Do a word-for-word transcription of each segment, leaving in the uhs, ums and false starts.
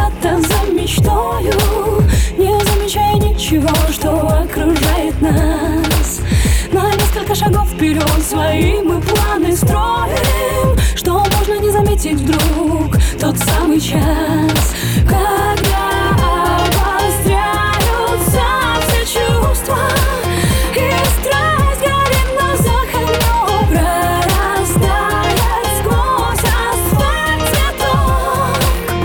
куда-то за мечтою, не замечая ничего, что окружает нас. На несколько шагов вперед свои мы планы строим, что можно не заметить вдруг тот самый час, когда обостряются все чувства, и страсть горит в глазах огнем, прорастает сквозь асфальт цветок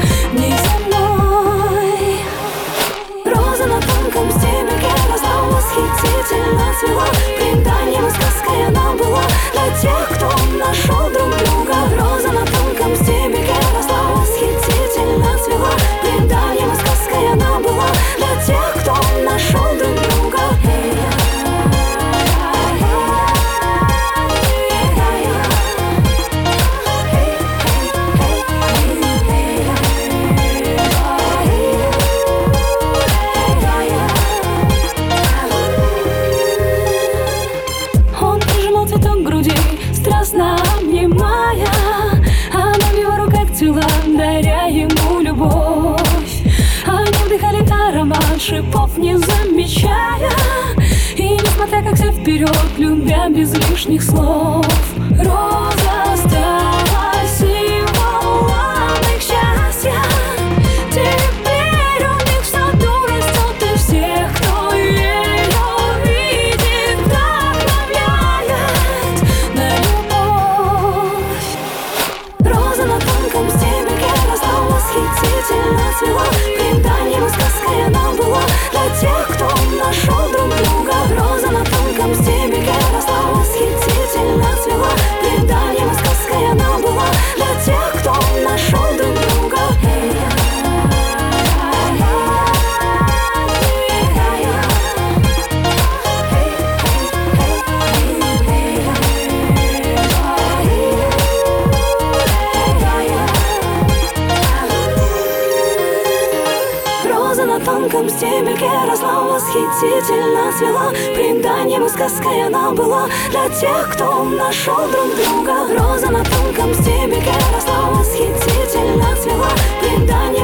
неземной. Роза на тонком стебельке росла, восхитительно цвела, преданием и сказкой она была для тех, кто нашел друг друга. Роза на тонком стебельке росла, восхитительно цвела, преданием и сказкой она была для тех, кто нашел друг друга. Он прижимал цветок к груди, страстно обнимая, она в его руках цвела, даря ему любовь. Они вдыхали аромат шипов, не замечая, и несмотря как все вперед, любя без лишних слов. Роза стала символом их счастья, теперь у них в саду растет, и всех, кто ее видит, вдохновляет на любовь. Роза на тонком стебельке росла, восхитительно цвела, преданием и сказкой она была для тех, кто нашел друг друга. Роза на тонком стебельке росла, восхитительно цвела, преданием и сказкой она была для тех, кто нашел друг друга. Роза на тонком стебельке росла, восхитительно цвела, преданием и сказкой она была для тех, кто нашел друг друга. Роза на тонком стебельке росла, восхитительно цвела, преданием